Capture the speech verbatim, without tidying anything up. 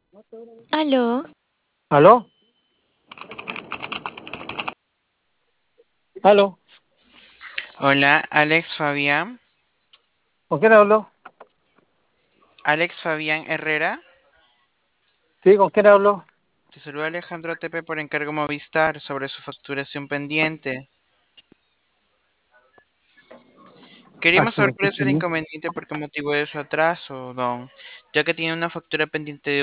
¿Aló? ¿Aló? ¿Aló? Hola, Alex Fabián. ¿Con quién hablo? Alex Fabián Herrera. Sí, ¿con quién hablo? Te saluda Alejandro Tepe por encargo Movistar sobre su facturación pendiente. Ah, Queríamos sí, lo saber cuál es escucho el bien. inconveniente por qué motivo de su atraso, don, ya que tiene una factura pendiente de